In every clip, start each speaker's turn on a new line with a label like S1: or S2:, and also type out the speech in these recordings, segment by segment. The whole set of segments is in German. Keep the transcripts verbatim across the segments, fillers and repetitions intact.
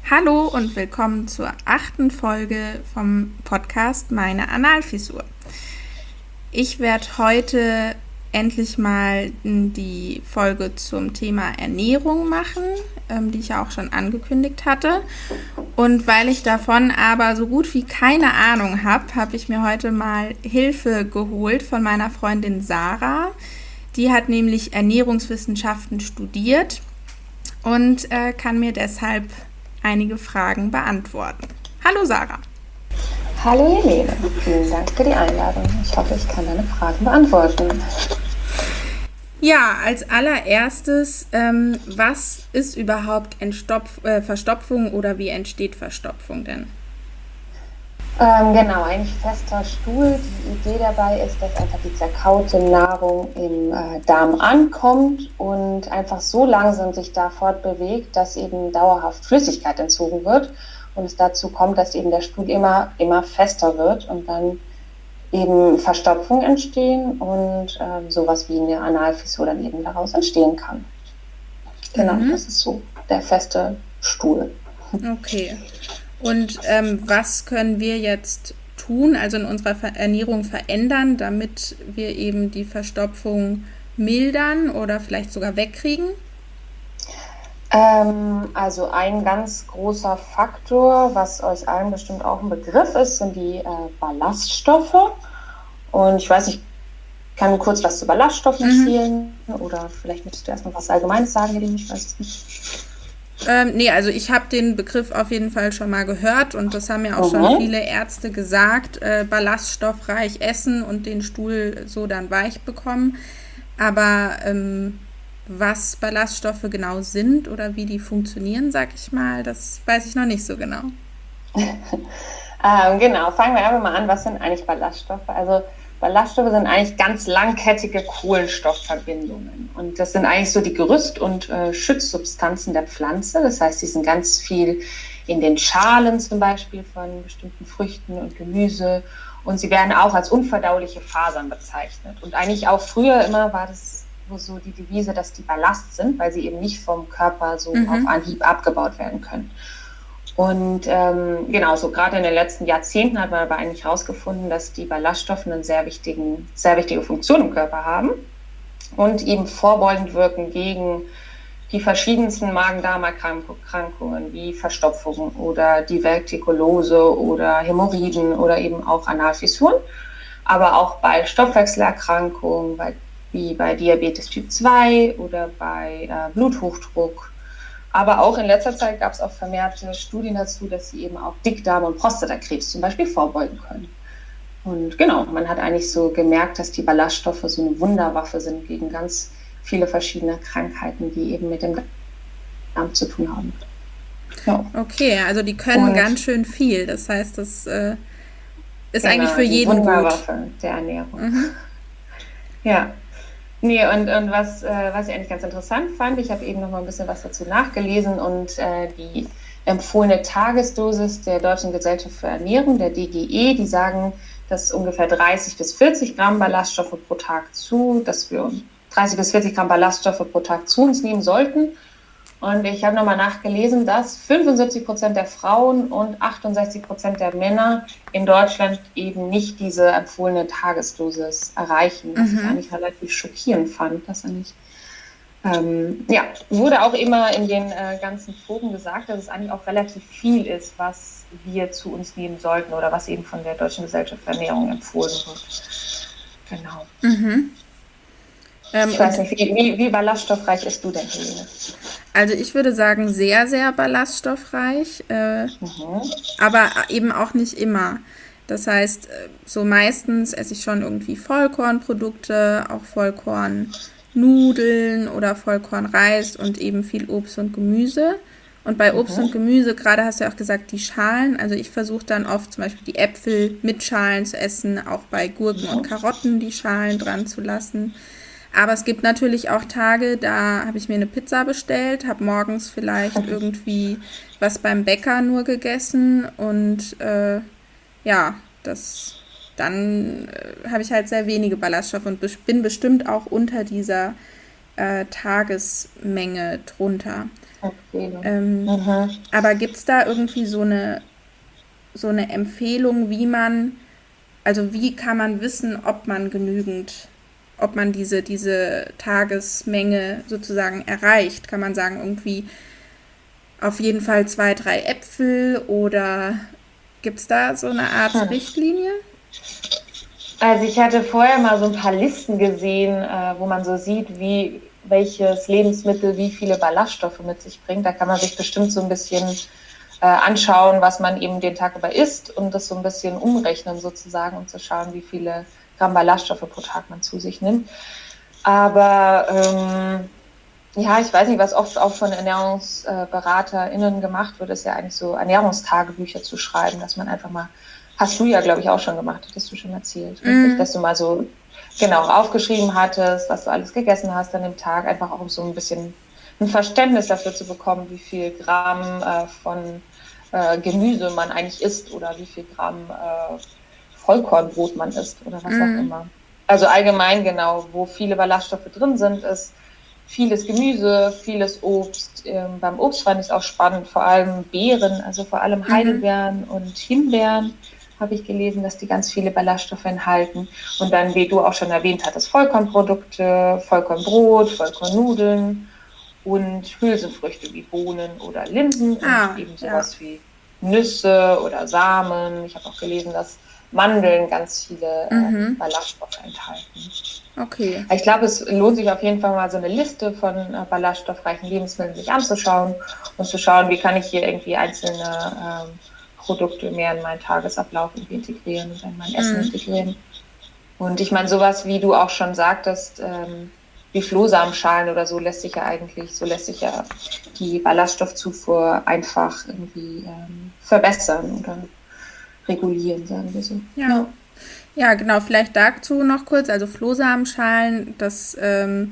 S1: Hallo und willkommen zur achten Folge vom Podcast Meine Analfissur. Ich werde heute endlich mal die Folge zum Thema Ernährung machen, ähm, die ich ja auch schon angekündigt hatte. Und weil ich davon aber so gut wie keine Ahnung habe, habe ich mir heute mal Hilfe geholt von meiner Freundin Sarah. Die hat nämlich Ernährungswissenschaften studiert und äh, kann mir deshalb einige Fragen beantworten. Hallo Sarah.
S2: Hallo Helene, vielen Dank für die Einladung. Ich hoffe, ich kann deine Fragen beantworten.
S1: Ja, als allererstes, ähm, was ist überhaupt Entstopf- äh, Verstopfung oder wie entsteht Verstopfung denn?
S2: Ähm, genau, eigentlich fester Stuhl. Die Idee dabei ist, dass einfach die zerkaute Nahrung im äh, Darm ankommt und einfach so langsam sich da fortbewegt, dass eben dauerhaft Flüssigkeit entzogen wird und es dazu kommt, dass eben der Stuhl immer, immer fester wird und dann eben Verstopfung entstehen und äh, sowas wie eine Analfissur dann eben daraus entstehen kann. Genau,
S1: Mhm.
S2: das ist so der feste Stuhl.
S1: Okay. Und ähm, was können wir jetzt tun, also in unserer Ver- Ernährung verändern, damit wir eben die Verstopfung mildern oder vielleicht sogar wegkriegen?
S2: Ähm, also ein ganz großer Faktor, was euch allen bestimmt auch ein Begriff ist, sind die äh, Ballaststoffe. Und ich weiß nicht, ich kann kurz was zu Ballaststoffen erzählen oder vielleicht möchtest du erst noch was Allgemeines sagen, Helene, ich weiß es nicht.
S1: Ähm, nee, also ich habe den Begriff auf jeden Fall schon mal gehört und das haben ja auch schon
S2: Mhm.
S1: viele Ärzte gesagt, äh, ballaststoffreich essen und den Stuhl so dann weich bekommen. Aber ähm, was Ballaststoffe genau sind oder wie die funktionieren, sag ich mal, das weiß ich noch nicht so genau.
S2: ähm, genau, fangen wir einfach mal an, was sind eigentlich Ballaststoffe? Also Ballaststoffe sind eigentlich ganz langkettige Kohlenstoffverbindungen und das sind eigentlich so die Gerüst- und äh, Schutzsubstanzen der Pflanze. Das heißt, die sind ganz viel in den Schalen zum Beispiel von bestimmten Früchten und Gemüse und sie werden auch als unverdauliche Fasern bezeichnet. Und eigentlich auch früher immer war das so die Devise, dass die Ballast sind, weil sie eben nicht vom Körper so
S1: Mhm.
S2: auf Anhieb abgebaut werden können. Und ähm, genau, so gerade in den letzten Jahrzehnten hat man aber eigentlich herausgefunden, dass die Ballaststoffe eine sehr, wichtigen, sehr wichtige Funktion im Körper haben und eben vorbeugend wirken gegen die verschiedensten Magen-Darm-Erkrankungen wie Verstopfung oder Divertikulose oder Hämorrhoiden oder eben auch Analfissuren, aber auch bei Stoffwechselerkrankungen, bei, wie bei Diabetes Typ zwei oder bei äh, Bluthochdruck. Aber auch in letzter Zeit gab es auch vermehrte Studien dazu, dass sie eben auch Dickdarm- und Prostatakrebs zum Beispiel vorbeugen können. Und genau, man hat eigentlich so gemerkt, dass die Ballaststoffe so eine Wunderwaffe sind gegen ganz viele verschiedene Krankheiten, die eben mit dem Darm zu tun haben. Ja.
S1: Okay, also die können
S2: Und
S1: ganz schön viel. Das heißt, das äh, ist eigentlich
S2: genau,
S1: für
S2: die
S1: jeden gut.
S2: Wunderwaffe der Ernährung.
S1: Mhm.
S2: Ja. Nee, und, und was, äh, was ich eigentlich ganz interessant fand, ich habe eben noch mal ein bisschen was dazu nachgelesen und äh, die empfohlene Tagesdosis der Deutschen Gesellschaft für Ernährung, der D G E, die sagen, dass ungefähr dreißig bis vierzig Gramm Ballaststoffe pro Tag zu, dass wir dreißig bis vierzig Gramm Ballaststoffe pro Tag zu uns nehmen sollten. Und ich habe nochmal nachgelesen, dass fünfundsiebzig Prozent der Frauen und achtundsechzig Prozent der Männer in Deutschland eben nicht diese empfohlene Tagesdosis erreichen, was ich eigentlich relativ schockierend fand. Dass er nicht, ähm, ja, wurde auch immer in den äh, ganzen Foren gesagt, dass es eigentlich auch relativ viel ist, was wir zu uns nehmen sollten oder was eben von der Deutschen Gesellschaft für Ernährung empfohlen wird. Genau.
S1: Mhm. Ähm,
S2: Ich weiß
S1: und
S2: nicht, wie, wie, wie ballaststoffreich ist du denn, Helene?
S1: also ich würde sagen, sehr, sehr ballaststoffreich, äh,
S2: Mhm.
S1: aber eben auch nicht immer. Das heißt, äh, so meistens esse ich schon irgendwie Vollkornprodukte, auch Vollkornnudeln oder Vollkornreis und eben viel Obst und Gemüse. Und bei Obst und
S2: Mhm.
S1: Gemüse, gerade hast du ja auch gesagt, die Schalen. Also ich versuche dann oft zum Beispiel die Äpfel mit Schalen zu essen, auch bei Gurken und
S2: Mhm.
S1: Karotten die Schalen dran zu lassen. Aber es gibt natürlich auch Tage, da habe ich mir eine Pizza bestellt, habe morgens vielleicht irgendwie was beim Bäcker nur gegessen und äh, ja, das dann äh, habe ich halt sehr wenige Ballaststoffe und bes- bin bestimmt auch unter dieser äh, Tagesmenge drunter.
S2: Okay.
S1: Ähm,
S2: Mhm.
S1: aber gibt es da irgendwie so eine, so eine Empfehlung, wie man, also wie kann man wissen, ob man genügend, ob man diese, diese Tagesmenge sozusagen erreicht? Kann man sagen, irgendwie auf jeden Fall zwei, drei Äpfel oder gibt es da so eine Art
S2: Hm.
S1: Richtlinie?
S2: Also ich hatte vorher mal so ein paar Listen gesehen, äh, wo man so sieht, wie welches Lebensmittel wie viele Ballaststoffe mit sich bringt. Da kann man sich bestimmt so ein bisschen äh, anschauen, was man eben den Tag über isst und das so ein bisschen umrechnen sozusagen, um zu schauen, wie viele Gramm Ballaststoffe pro Tag man zu sich nimmt. Aber ähm, ja, ich weiß nicht, was oft auch von ErnährungsberaterInnen gemacht wird, ist ja eigentlich so Ernährungstagebücher zu schreiben, dass man einfach mal, hast du ja, glaube ich, auch schon gemacht, hattest du schon erzählt, richtig?
S1: Mm.
S2: Dass du mal so genau aufgeschrieben hattest, was du alles gegessen hast an dem Tag, einfach auch um so ein bisschen ein Verständnis dafür zu bekommen, wie viel Gramm äh, von äh, Gemüse man eigentlich isst oder wie viel Gramm äh, Vollkornbrot man isst oder was auch
S1: Mm.
S2: immer. Also allgemein genau, wo viele Ballaststoffe drin sind, ist vieles Gemüse, vieles Obst. Ähm, beim Obst fand ich es auch spannend, vor allem Beeren, also vor allem Heidelbeeren mhm. und Himbeeren habe ich gelesen, dass die ganz viele Ballaststoffe enthalten. Und dann, wie du auch schon erwähnt hattest, Vollkornprodukte, Vollkornbrot, Vollkornnudeln und Hülsenfrüchte wie Bohnen oder Linsen
S1: Ah,
S2: und eben
S1: ja.
S2: sowas wie Nüsse oder Samen. Ich habe auch gelesen, dass Mandeln ganz viele
S1: Mhm.
S2: ähm, Ballaststoffe enthalten.
S1: Okay.
S2: Ich glaube, es lohnt sich auf jeden Fall mal so eine Liste von äh, ballaststoffreichen Lebensmitteln sich anzuschauen und zu schauen, wie kann ich hier irgendwie einzelne ähm, Produkte mehr in meinen Tagesablauf integrieren und in mein Essen
S1: Mhm.
S2: integrieren. Und ich meine, sowas, wie du auch schon sagtest, ähm, wie Flohsamenschalen oder so lässt sich ja eigentlich, so lässt sich ja die Ballaststoffzufuhr einfach irgendwie ähm, verbessern oder regulieren, sagen wir so.
S1: Ja.
S2: Ja.
S1: Ja, genau, vielleicht dazu noch kurz. Also Flohsamenschalen, das ähm,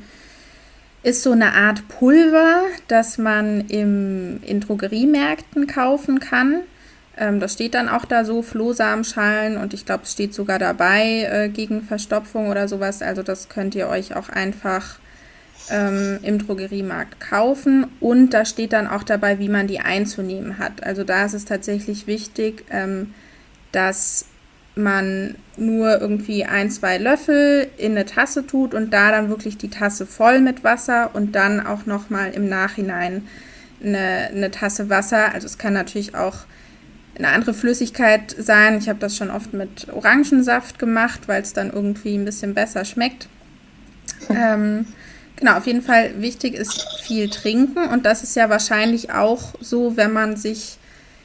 S1: ist so eine Art Pulver, das man im, in Drogeriemärkten kaufen kann. Ähm, das steht dann auch da so, Flohsamenschalen, und ich glaube, es steht sogar dabei äh, gegen Verstopfung oder sowas. Also das könnt ihr euch auch einfach ähm, im Drogeriemarkt kaufen. Und da steht dann auch dabei, wie man die einzunehmen hat. Also da ist es tatsächlich wichtig, ähm, dass man nur irgendwie ein, zwei Löffel in eine Tasse tut und da dann wirklich die Tasse voll mit Wasser und dann auch nochmal im Nachhinein eine, eine Tasse Wasser. Also es kann natürlich auch eine andere Flüssigkeit sein. Ich habe das schon oft mit Orangensaft gemacht, weil es dann irgendwie ein bisschen besser schmeckt. ähm, genau, auf jeden Fall wichtig ist viel trinken, und das ist ja wahrscheinlich auch so, wenn man sich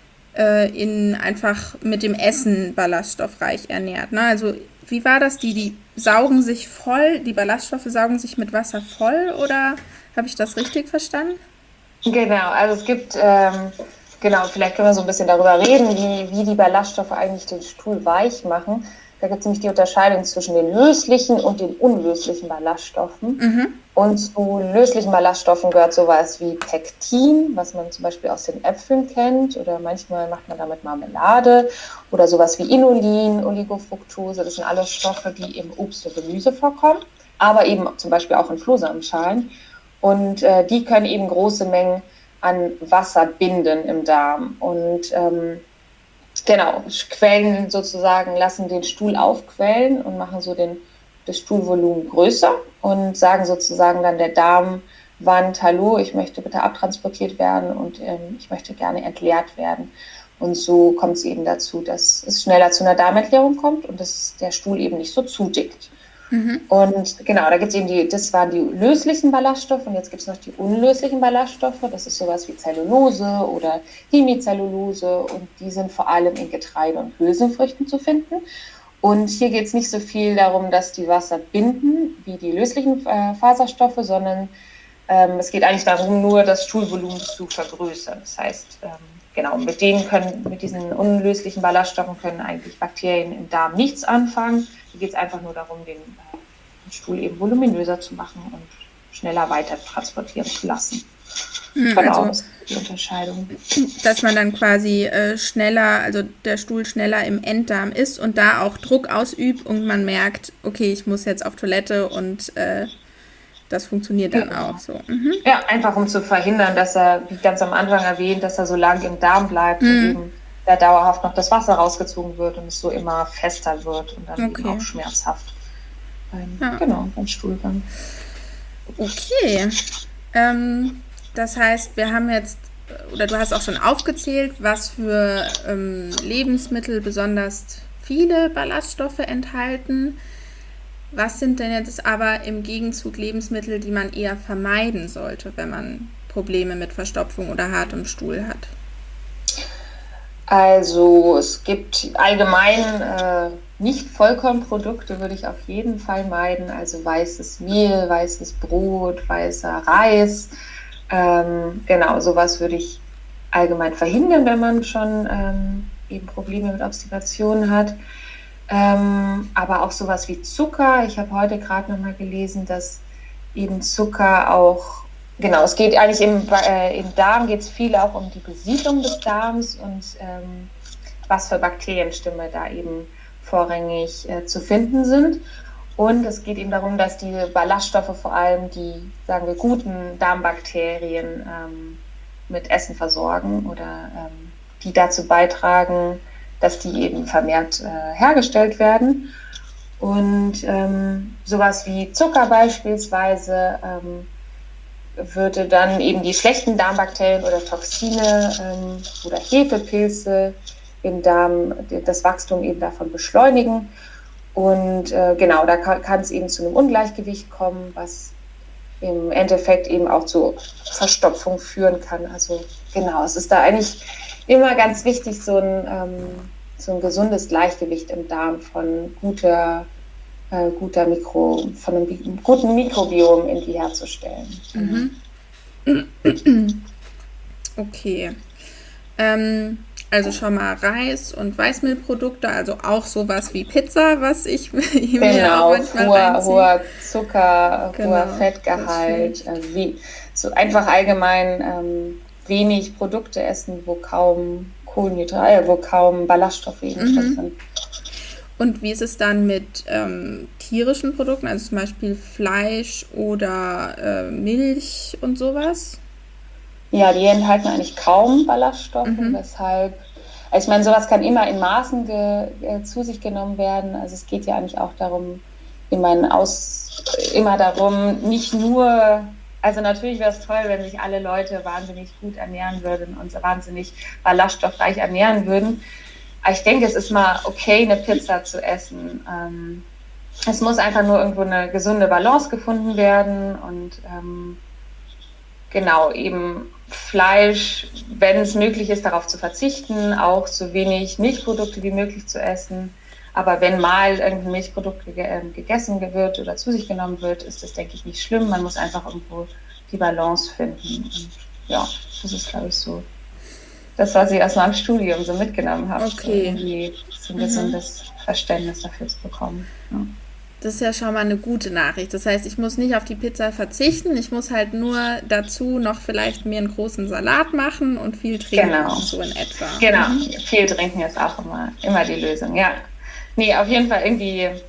S1: in einfach mit dem Essen ballaststoffreich ernährt. Ne? Also wie war das? Die, die saugen sich voll, die Ballaststoffe saugen sich mit Wasser voll, oder habe ich das richtig verstanden?
S2: Genau, also es gibt, ähm, genau, vielleicht können wir so ein bisschen darüber reden, wie, wie die Ballaststoffe eigentlich den Stuhl weich machen. Da gibt es nämlich die Unterscheidung zwischen den löslichen und den unlöslichen Ballaststoffen.
S1: Mhm.
S2: Und zu löslichen Ballaststoffen gehört sowas wie Pektin, was man zum Beispiel aus den Äpfeln kennt, oder manchmal macht man damit Marmelade, oder sowas wie Inulin, Oligofructose. Das sind alles Stoffe, die im Obst und Gemüse vorkommen, aber eben zum Beispiel auch in Flohsamenschalen. Und äh, die können eben große Mengen an Wasser binden im Darm. Und ähm, genau, quellen sozusagen, lassen den Stuhl aufquellen und machen so den, das Stuhlvolumen größer und sagen sozusagen dann der Darmwand, hallo, ich möchte bitte abtransportiert werden und ähm, ich möchte gerne entleert werden. Und so kommt es eben dazu, dass es schneller zu einer Darmentleerung kommt und dass der Stuhl eben nicht so zudickt. Mhm. Und genau, da gibt es eben die, das waren die löslichen Ballaststoffe, und jetzt gibt es noch die unlöslichen Ballaststoffe. Das ist sowas wie Zellulose oder Hemicellulose, und die sind vor allem in Getreide und Hülsenfrüchten zu finden. Und hier geht es nicht so viel darum, dass die Wasser binden wie die löslichen äh, Faserstoffe, sondern ähm, es geht eigentlich darum, nur das Stuhlvolumen zu vergrößern. Das heißt, ähm, genau, mit denen können, mit diesen unlöslichen Ballaststoffen können eigentlich Bakterien im Darm nichts anfangen. Hier geht es einfach nur darum, den, äh, den Stuhl eben voluminöser zu machen und schneller weiter transportieren zu lassen.
S1: Mhm,
S2: genau,
S1: also,
S2: das ist die Unterscheidung.
S1: Dass man dann quasi äh, schneller, also der Stuhl schneller im Enddarm ist und da auch Druck ausübt und man merkt, okay, ich muss jetzt auf Toilette und äh, das funktioniert dann
S2: Genau.
S1: auch so. Mhm.
S2: Ja, einfach um zu verhindern, dass er, wie ganz am Anfang erwähnt, dass er so lange im Darm bleibt
S1: Mhm.
S2: und eben da dauerhaft noch das Wasser rausgezogen wird und es so immer fester wird und dann
S1: Okay.
S2: eben auch schmerzhaft. Beim,
S1: Ja.
S2: Genau, beim Stuhlgang.
S1: Okay. Ähm, das heißt, wir haben jetzt, oder du hast auch schon aufgezählt, was für ähm, Lebensmittel besonders viele Ballaststoffe enthalten. Was sind denn jetzt aber im Gegenzug Lebensmittel, die man eher vermeiden sollte, wenn man Probleme mit Verstopfung oder hartem Stuhl hat?
S2: Also es gibt allgemein äh, nicht Vollkornprodukte, würde ich auf jeden Fall meiden. Also weißes Mehl, weißes Brot, weißer Reis. Ähm, genau, sowas würde ich allgemein verhindern, wenn man schon ähm, eben Probleme mit Obstipation hat. Ähm, aber auch sowas wie Zucker. Ich habe heute gerade nochmal gelesen, dass eben Zucker auch, genau, es geht eigentlich im, äh, im Darm geht es viel auch um die Besiedlung des Darms und ähm, was für Bakterienstämme da eben vorrangig äh, zu finden sind. Und es geht eben darum, dass die Ballaststoffe vor allem die, sagen wir, guten Darmbakterien ähm, mit Essen versorgen oder ähm, die dazu beitragen, dass die eben vermehrt äh, hergestellt werden. Und ähm, sowas wie Zucker beispielsweise ähm, würde dann eben die schlechten Darmbakterien oder Toxine ähm, oder Hefepilze im Darm das Wachstum eben davon beschleunigen. Und äh, genau, da kann es eben zu einem Ungleichgewicht kommen, was im Endeffekt eben auch zu Verstopfung führen kann. Also genau, es ist da eigentlich immer ganz wichtig, so ein, ähm, so ein gesundes Gleichgewicht im Darm von guter, äh, guter Mikro, von einem guten Mikrobiom irgendwie herzustellen.
S1: Mhm. Okay. Ähm, also schon mal Reis und Weißmehlprodukte, also auch sowas wie Pizza, was ich mir
S2: Genau,
S1: auch manchmal
S2: hoher,
S1: reinziehe.
S2: hoher Zucker,
S1: Genau,
S2: hoher
S1: das
S2: Fettgehalt,
S1: stimmt.
S2: äh, wie, so einfach allgemein ähm, wenig Produkte essen, wo kaum Kohlenhydrate, äh, wo kaum Ballaststoffe eben drin
S1: Mhm.
S2: sind.
S1: Und wie ist es dann mit ähm, tierischen Produkten, also zum Beispiel Fleisch oder äh, Milch und sowas?
S2: Ja, die enthalten eigentlich kaum Ballaststoffe,
S1: Mhm.
S2: weshalb, also ich meine, sowas kann immer in Maßen ge, äh, zu sich genommen werden. Also es geht ja eigentlich auch darum, ich meine, aus, immer darum, nicht nur, also natürlich wäre es toll, wenn sich alle Leute wahnsinnig gut ernähren würden und so wahnsinnig ballaststoffreich ernähren würden. Aber ich denke, es ist mal okay, eine Pizza zu essen. Ähm, es muss einfach nur irgendwo eine gesunde Balance gefunden werden und ähm, genau, eben Fleisch, wenn es möglich ist, darauf zu verzichten, auch so wenig Milchprodukte wie möglich zu essen. Aber wenn mal irgendein Milchprodukt ge äh, gegessen wird oder zu sich genommen wird, ist das, denke ich, nicht schlimm. Man muss einfach irgendwo die Balance finden. Und ja, das ist, glaube ich, so das, was ich aus meinem Studium so mitgenommen habe,
S1: Okay.
S2: irgendwie so ein gesundes mhm. Verständnis dafür zu bekommen. Ja.
S1: Das ist ja schon mal eine gute Nachricht. Das heißt, ich muss nicht auf die Pizza verzichten. Ich muss halt nur dazu noch vielleicht mir einen großen Salat machen und viel trinken,
S2: genau.
S1: so in etwa.
S2: Genau, mhm. viel trinken ist auch immer, immer die Lösung, ja. Nee, auf jeden Fall irgendwie, ja,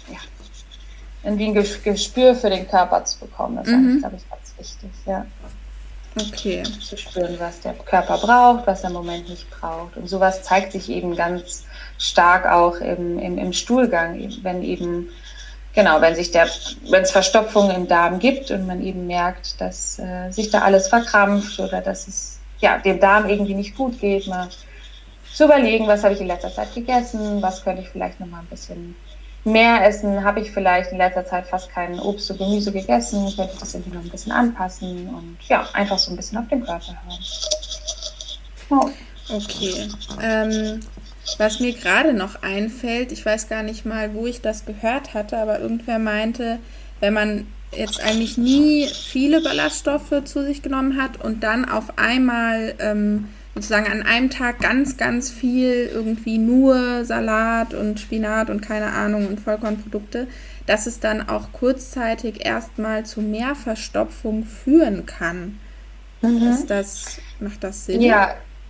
S2: irgendwie ein Gespür für den Körper zu bekommen. Das ist mhm. eigentlich, glaube ich, ganz wichtig, ja.
S1: Okay.
S2: Zu spüren, was der Körper braucht, was er im Moment nicht braucht. Und sowas zeigt sich eben ganz stark auch im, im, im Stuhlgang, wenn eben Genau, wenn sich der, wenn es Verstopfungen im Darm gibt und man eben merkt, dass äh, sich da alles verkrampft oder dass es ja, dem Darm irgendwie nicht gut geht, mal zu überlegen, was habe ich in letzter Zeit gegessen, was könnte ich vielleicht noch mal ein bisschen mehr essen, habe ich vielleicht in letzter Zeit fast kein Obst und Gemüse gegessen, könnte ich das irgendwie noch ein bisschen anpassen und ja, einfach so ein bisschen auf den Körper hören.
S1: Oh. Okay. Ähm, was mir gerade noch einfällt, ich weiß gar nicht mal, wo ich das gehört hatte, aber irgendwer meinte, wenn man jetzt eigentlich nie viele Ballaststoffe zu sich genommen hat und dann auf einmal ähm, sozusagen an einem Tag ganz, ganz viel irgendwie nur Salat und Spinat und keine Ahnung und Vollkornprodukte, dass es dann auch kurzzeitig erstmal zu mehr Verstopfung führen kann. Mhm. Ist das, macht das Sinn?
S2: Ja.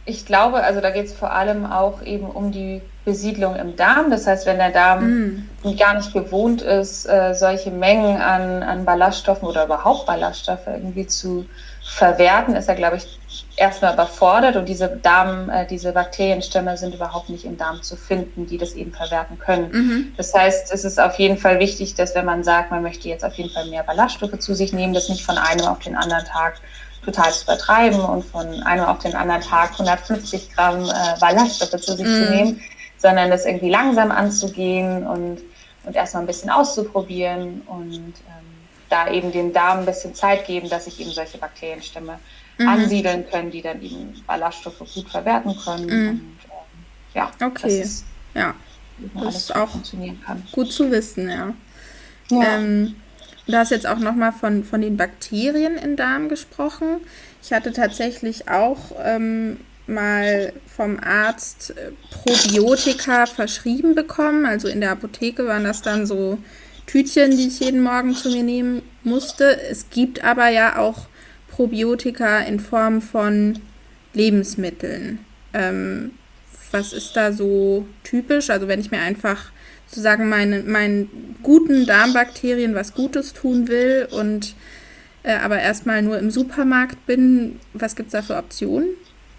S2: ich glaube, also da geht es vor allem auch eben um die Besiedlung im Darm. Das heißt, wenn der Darm mm. gar nicht gewohnt ist, äh, solche Mengen an, an Ballaststoffen oder überhaupt Ballaststoffe irgendwie zu verwerten, ist er, glaube ich, erstmal überfordert. Und diese Darm, äh, diese Bakterienstämme sind überhaupt nicht im Darm zu finden, die das eben verwerten können. Mm-hmm. Das heißt, es ist auf jeden Fall wichtig, dass wenn man sagt, man möchte jetzt auf jeden Fall mehr Ballaststoffe zu sich nehmen, das nicht von einem auf den anderen Tag total zu übertreiben und von einem auf den anderen Tag hundertfünfzig Gramm äh, Ballaststoffe zu sich mm. zu nehmen, sondern das irgendwie langsam anzugehen und, und erstmal ein bisschen auszuprobieren und ähm, da eben dem Darm ein bisschen Zeit geben, dass sich eben solche Bakterienstämme mm. ansiedeln können, die dann eben Ballaststoffe gut verwerten können. Mm. Und ähm, ja,
S1: okay.
S2: das ist,
S1: ja.
S2: das alles ist auch funktionieren kann.
S1: Gut zu wissen, ja.
S2: ja.
S1: Ähm, Du hast jetzt auch nochmal von, von den Bakterien im Darm gesprochen. Ich hatte tatsächlich auch ähm, mal vom Arzt Probiotika verschrieben bekommen. Also in der Apotheke waren das dann so Tütchen, die ich jeden Morgen zu mir nehmen musste. Es gibt aber ja auch Probiotika in Form von Lebensmitteln. Ähm, was ist da so typisch? Also wenn ich mir einfach sozusagen meine, meinen guten Darmbakterien was Gutes tun will und äh, aber erstmal nur im Supermarkt bin, was gibt es da für Optionen?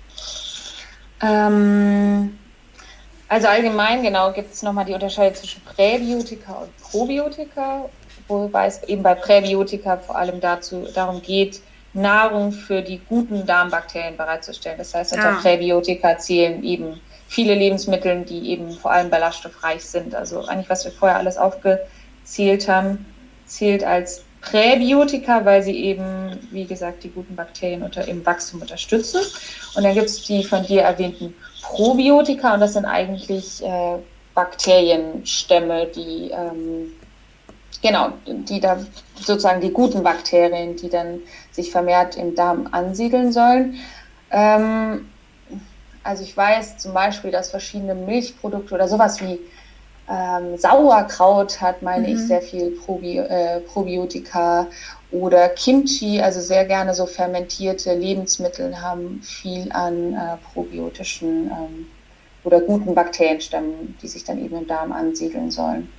S2: Ähm, also allgemein, genau, gibt es nochmal die Unterscheidung zwischen Präbiotika und Probiotika, wobei es eben bei Präbiotika vor allem dazu, darum geht, Nahrung für die guten Darmbakterien bereitzustellen. Das heißt, unter ah. Präbiotika zählen eben viele Lebensmittel, die eben vor allem ballaststoffreich sind. Also eigentlich, was wir vorher alles aufgezählt haben, zählt als Präbiotika, weil sie eben, wie gesagt, die guten Bakterien unter im Wachstum unterstützen. Und dann gibt es die von dir erwähnten Probiotika und das sind eigentlich äh, Bakterienstämme, die ähm, genau, die da sozusagen die guten Bakterien, die dann sich vermehrt im Darm ansiedeln sollen. Ähm, Also ich weiß zum Beispiel, dass verschiedene Milchprodukte oder sowas wie ähm, Sauerkraut hat, meine mhm. ich, sehr viel Probi- äh, Probiotika oder Kimchi, also sehr gerne so fermentierte Lebensmittel haben viel an äh, probiotischen ähm, oder guten Bakterienstämmen, die sich dann eben im Darm ansiedeln sollen.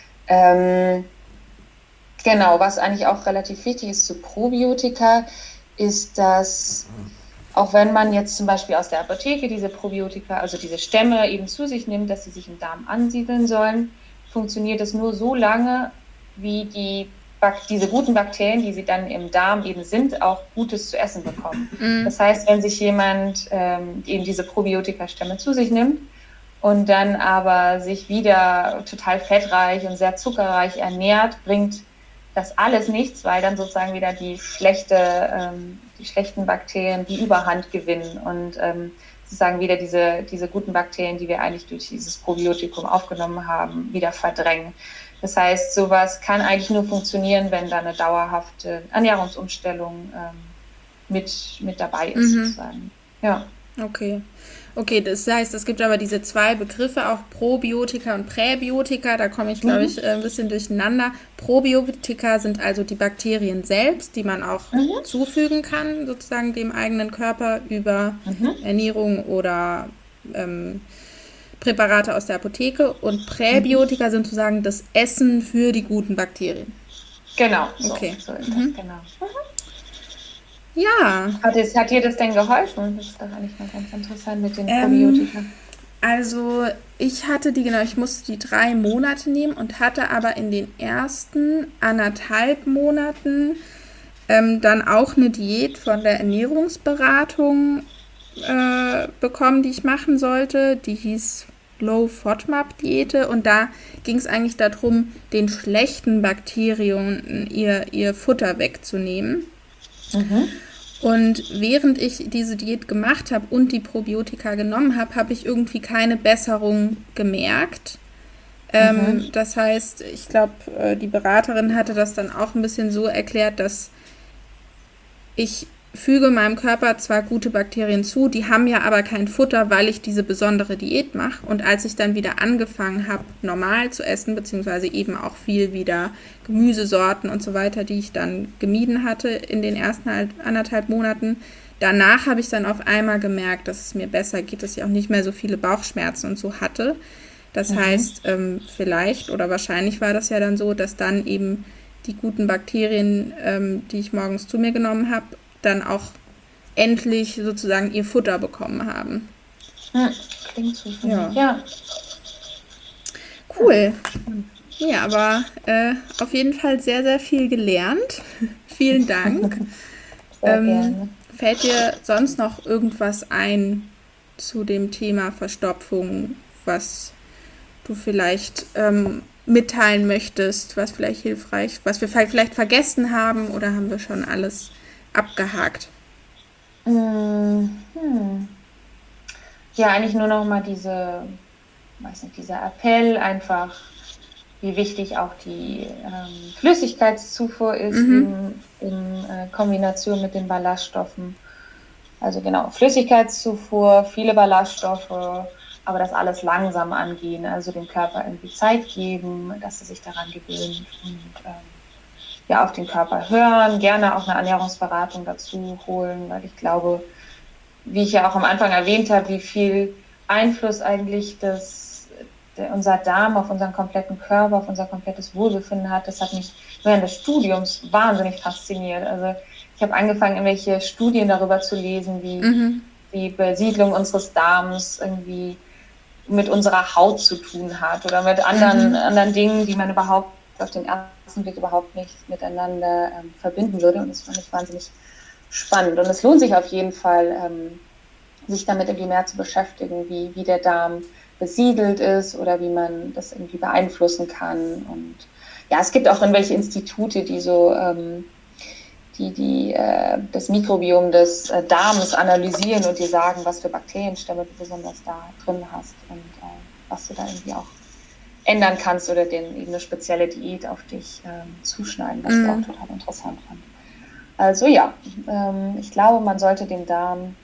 S2: Ähm, genau, was eigentlich auch relativ wichtig ist zu Probiotika, ist, dass auch wenn man jetzt zum Beispiel aus der Apotheke diese Probiotika, also diese Stämme eben zu sich nimmt, dass sie sich im Darm ansiedeln sollen, funktioniert es nur so lange, wie die Bak- diese guten Bakterien, die sie dann im Darm eben sind, auch Gutes zu essen bekommen. Mhm. Das heißt, wenn sich jemand ähm, eben diese Probiotika-Stämme zu sich nimmt und dann aber sich wieder total fettreich und sehr zuckerreich ernährt, bringt das alles nichts, weil dann sozusagen wieder die schlechte, ähm, die schlechten Bakterien die Überhand gewinnen und ähm, sozusagen wieder diese, diese guten Bakterien, die wir eigentlich durch dieses Probiotikum aufgenommen haben, wieder verdrängen. Das heißt, sowas kann eigentlich nur funktionieren, wenn da eine dauerhafte Ernährungsumstellung ähm, mit, mit dabei ist, mhm. sozusagen. Ja.
S1: Okay. Okay, das heißt, es gibt aber diese zwei Begriffe, auch Probiotika und Präbiotika, da komme ich, glaube mhm. ich, ein bisschen durcheinander. Probiotika sind also die Bakterien selbst, die man auch mhm. zufügen kann, sozusagen dem eigenen Körper über mhm. Ernährung oder ähm, Präparate aus der Apotheke. Und Präbiotika mhm. sind sozusagen das Essen für die guten Bakterien.
S2: Genau, so,
S1: okay.
S2: so ist
S1: mhm.
S2: das, genau. Mhm.
S1: Ja.
S2: Hat, es, hat dir das denn geholfen? Das ist doch eigentlich mal ganz interessant mit den Probiotika.
S1: Ähm, also ich hatte die, genau, ich musste die drei Monate nehmen und hatte aber in den ersten anderthalb Monaten ähm, dann auch eine Diät von der Ernährungsberatung äh, bekommen, die ich machen sollte. Die hieß Low FODMAP-Diäte und da ging es eigentlich darum, den schlechten Bakterien ihr, ihr Futter wegzunehmen. Mhm. Und während ich diese Diät gemacht habe und die Probiotika genommen habe, habe ich irgendwie keine Besserung gemerkt. Ähm, mhm. Das heißt, ich glaube, die Beraterin hatte das dann auch ein bisschen so erklärt, dass ich füge meinem Körper zwar gute Bakterien zu, die haben ja aber kein Futter, weil ich diese besondere Diät mache. Und als ich dann wieder angefangen habe, normal zu essen, beziehungsweise eben auch viel wieder Gemüsesorten und so weiter, die ich dann gemieden hatte in den ersten anderthalb Monaten, danach habe ich dann auf einmal gemerkt, dass es mir besser geht, dass ich auch nicht mehr so viele Bauchschmerzen und so hatte. Das mhm. heißt, ähm, vielleicht oder wahrscheinlich war das ja dann so, dass dann eben die guten Bakterien, ähm, die ich morgens zu mir genommen habe, dann auch endlich sozusagen ihr Futter bekommen haben.
S2: Ja, klingt so.
S1: Ja.
S2: ja.
S1: Cool. Ja, aber äh, auf jeden Fall sehr, sehr viel gelernt. Vielen Dank.
S2: Sehr
S1: ähm,
S2: gerne.
S1: Fällt dir sonst noch irgendwas ein zu dem Thema Verstopfung, was du vielleicht ähm, mitteilen möchtest, was vielleicht hilfreich, was wir vielleicht vergessen haben, oder haben wir schon alles abgehakt?
S2: Hm. Ja, eigentlich nur noch mal diese, weiß nicht, dieser Appell einfach, wie wichtig auch die ähm, Flüssigkeitszufuhr ist mhm. in, in äh, Kombination mit den Ballaststoffen. Also genau, Flüssigkeitszufuhr, viele Ballaststoffe, aber das alles langsam angehen, also dem Körper irgendwie Zeit geben, dass er sich daran gewöhnt und ähm, ja, auf den Körper hören, gerne auch eine Ernährungsberatung dazu holen, weil ich glaube, wie ich ja auch am Anfang erwähnt habe, wie viel Einfluss eigentlich das, der, unser Darm auf unseren kompletten Körper, auf unser komplettes Wohlbefinden hat. Das hat mich während des Studiums wahnsinnig fasziniert. Also ich habe angefangen, irgendwelche Studien darüber zu lesen, wie mhm. die Besiedlung unseres Darms irgendwie mit unserer Haut zu tun hat oder mit anderen, mhm. anderen Dingen, die man überhaupt auf den ersten Blick überhaupt nicht miteinander ähm, verbinden würde. Und das fand ich wahnsinnig spannend. Und es lohnt sich auf jeden Fall, ähm, sich damit irgendwie mehr zu beschäftigen, wie, wie der Darm besiedelt ist oder wie man das irgendwie beeinflussen kann. Und ja, es gibt auch irgendwelche Institute, die so ähm, die, die äh, das Mikrobiom des äh, Darms analysieren und dir sagen, was für Bakterienstämme du besonders da drin hast und äh, was du da irgendwie auch ändern kannst oder den eben eine spezielle Diät auf dich ähm, zuschneiden, was mm. ich auch total interessant fand. Also ja, ähm, ich glaube, man sollte dem Darm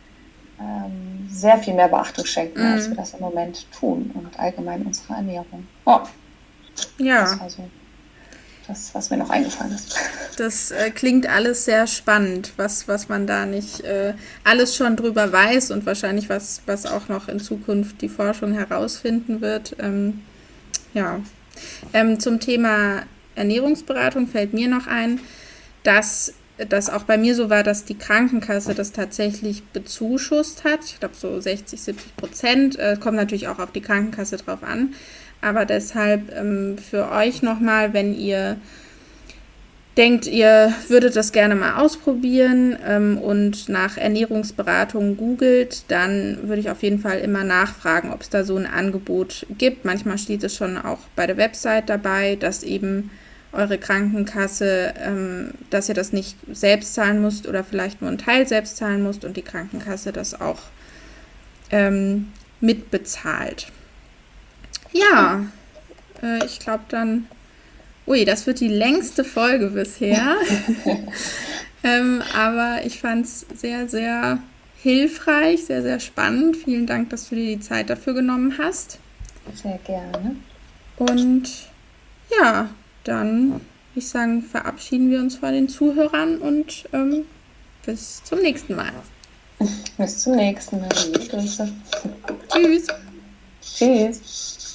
S2: ähm, sehr viel mehr Beachtung schenken, mm. als wir das im Moment tun und allgemein unsere Ernährung. Oh,
S1: ja.
S2: Das war so das, was mir noch eingefallen ist.
S1: Das äh, klingt alles sehr spannend, was, was man da nicht äh, alles schon drüber weiß und wahrscheinlich was, was auch noch in Zukunft die Forschung herausfinden wird. Ähm, ja, ähm, zum Thema Ernährungsberatung fällt mir noch ein, dass das auch bei mir so war, dass die Krankenkasse das tatsächlich bezuschusst hat. Ich glaube so sechzig, siebzig Prozent. Äh, kommt natürlich auch auf die Krankenkasse drauf an. Aber deshalb ähm, für euch nochmal, wenn ihr denkt, ihr würdet das gerne mal ausprobieren ähm, und nach Ernährungsberatung googelt, dann würde ich auf jeden Fall immer nachfragen, ob es da so ein Angebot gibt. Manchmal steht es schon auch bei der Website dabei, dass eben eure Krankenkasse, ähm, dass ihr das nicht selbst zahlen müsst oder vielleicht nur einen Teil selbst zahlen müsst und die Krankenkasse das auch ähm, mitbezahlt. Ja, äh, ich glaube dann, ui, das wird die längste Folge bisher, ähm, aber ich fand es sehr, sehr hilfreich, sehr, sehr spannend. Vielen Dank, dass du dir die Zeit dafür genommen hast.
S2: Sehr gerne.
S1: Und ja, dann würde ich sagen, verabschieden wir uns von den Zuhörern und ähm, bis zum nächsten Mal.
S2: Bis zum nächsten Mal. Liebe Grüße.
S1: Tschüss.
S2: Tschüss.